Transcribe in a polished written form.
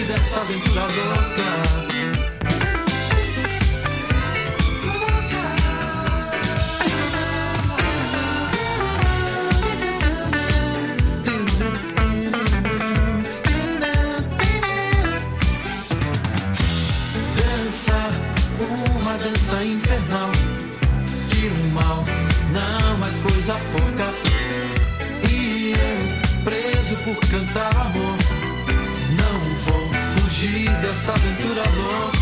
dessa aventura louca. Dança infernal, que o mal não é coisa pouca. E eu, preso por cantar amor, não vou fugir dessa aventura louca.